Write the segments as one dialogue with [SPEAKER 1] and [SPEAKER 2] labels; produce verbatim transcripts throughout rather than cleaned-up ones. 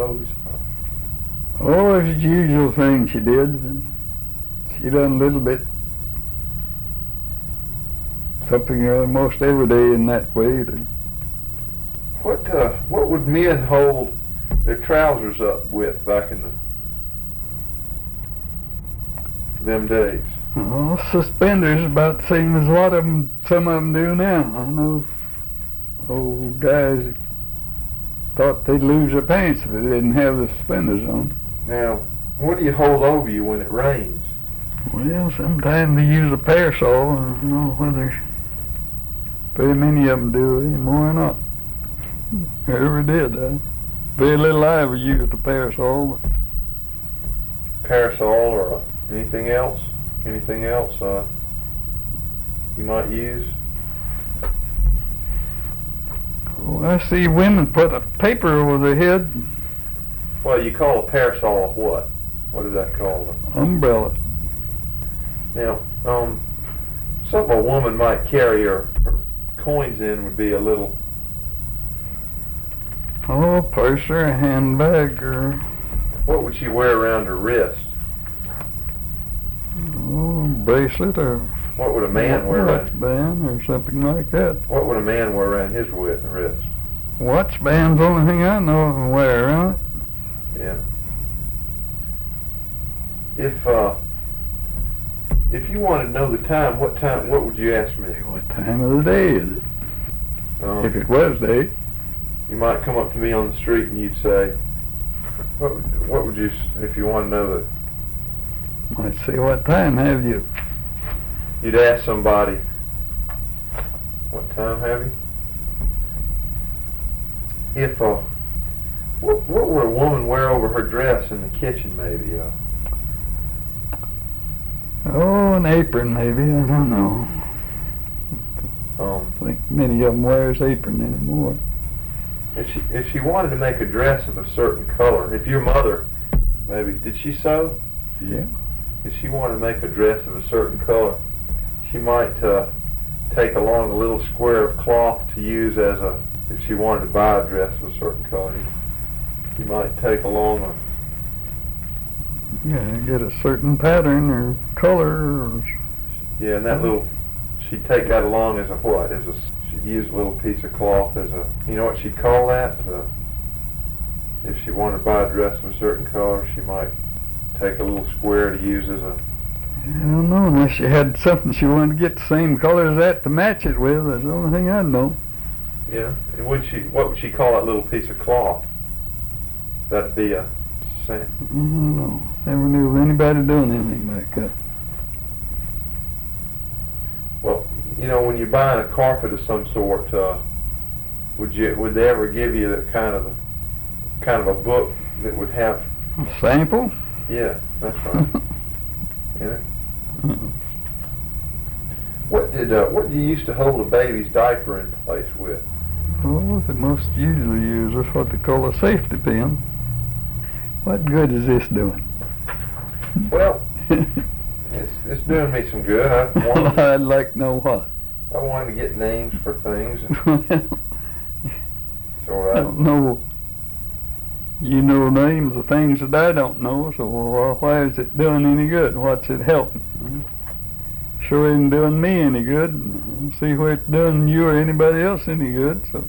[SPEAKER 1] clothes?
[SPEAKER 2] Oh, it's the usual thing she did. She done a little bit, something almost every day in that way.
[SPEAKER 1] What uh, what would men hold their trousers up with back in the them days?
[SPEAKER 2] Oh, suspenders about the same as a lot of them, some of them do now. I know old guys that thought they'd lose their pants if they didn't have the suspenders on.
[SPEAKER 1] Now, what do you hold over you when it rains?
[SPEAKER 2] Well, sometimes they use a parasol. I don't know whether very many of them do anymore or not. I ever did. Uh, very little I ever used a parasol. But
[SPEAKER 1] Parasol or uh, anything else? Anything else uh, you might use?
[SPEAKER 2] oh, I see women put a paper over their head.
[SPEAKER 1] Well, you call a parasol a what? What is that called?
[SPEAKER 2] Umbrella.
[SPEAKER 1] Now, um, something a woman might carry her, her coins in would be a little.
[SPEAKER 2] Oh, a purse or a handbag or
[SPEAKER 1] What would she wear around her wrist?
[SPEAKER 2] oh, a bracelet or
[SPEAKER 1] What would a man wear
[SPEAKER 2] watch
[SPEAKER 1] around?
[SPEAKER 2] band or something like that.
[SPEAKER 1] What would a man wear around his wi- wrist?
[SPEAKER 2] Watch band's the only thing I know of them wear around it.
[SPEAKER 1] Yeah. If uh, if you wanted to know the time, what time? What would you ask me?
[SPEAKER 2] What time of the day is it?
[SPEAKER 1] Um,
[SPEAKER 2] If it was day.
[SPEAKER 1] You might come up to me on the street and you'd say, "What would, what would you?" s- If you want to know that,
[SPEAKER 2] Might say, what time have you?
[SPEAKER 1] you'd ask somebody, "What time have you?" If uh, what what would a woman wear over her dress in the kitchen? Maybe uh,
[SPEAKER 2] Oh, an apron maybe, I don't know.
[SPEAKER 1] um,
[SPEAKER 2] I think many of them wears apron anymore.
[SPEAKER 1] if she if she wanted to make a dress of a certain color, if your mother, maybe did she sew?
[SPEAKER 2] Yeah.
[SPEAKER 1] If she wanted to make a dress of a certain color, she might uh, take along a little square of cloth to use as a, if she wanted to buy a dress of a certain color, you, you might take along a,
[SPEAKER 2] Yeah, get a certain pattern or color or
[SPEAKER 1] yeah, and that little, she'd take that along as a what? As a, she'd use a little piece of cloth as a, you know what she'd call that? Uh, if she wanted to buy a dress of a certain color, she might take a little square to use as a,
[SPEAKER 2] I don't know, unless she had something she wanted to get the same color as that to match it with. That's the only thing I know.
[SPEAKER 1] yeah, and would she, what would she call that little piece of cloth? That'd be a, sand.
[SPEAKER 2] I don't know. Never knew of anybody doing anything like that.
[SPEAKER 1] Well, you know, when you're buying a carpet of some sort, uh, would you would they ever give you the kind of the, kind of a book that would have?
[SPEAKER 2] A sample?
[SPEAKER 1] Yeah, that's right. Yeah. What did uh, what did you used to hold a baby's diaper in place with?
[SPEAKER 2] Oh, the most usually used is what they call a safety pin. What good is this doing?
[SPEAKER 1] Well, it's it's doing me some good. I wanted,
[SPEAKER 2] I'd like to know what.
[SPEAKER 1] I wanted to get names for things, and so
[SPEAKER 2] I
[SPEAKER 1] I,
[SPEAKER 2] don't know. You know names of things that I don't know, so well, why is it doing any good? What's it helping? Sure isn't doing me any good. See where it's doing you or anybody else any good. So.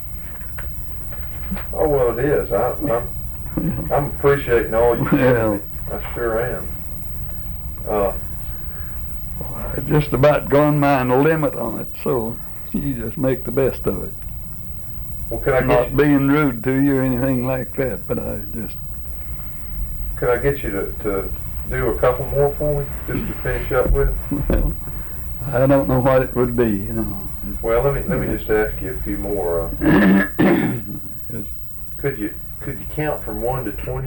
[SPEAKER 1] oh well, it is. I, I'm I'm appreciating all you
[SPEAKER 2] Well.
[SPEAKER 1] give me. I sure am. Uh,
[SPEAKER 2] I just about gone mine a limit on it, so you just make the best of it.
[SPEAKER 1] well, could I
[SPEAKER 2] I'm
[SPEAKER 1] get
[SPEAKER 2] not
[SPEAKER 1] you,
[SPEAKER 2] being rude to you or anything like that, but I just
[SPEAKER 1] could I get you to, to do a couple more for me, just to finish up with?
[SPEAKER 2] well, I don't know what it would be, you know.
[SPEAKER 1] Well, let me let me just ask you a few more. Uh,
[SPEAKER 2] It's
[SPEAKER 1] could you could you count from one to twenty?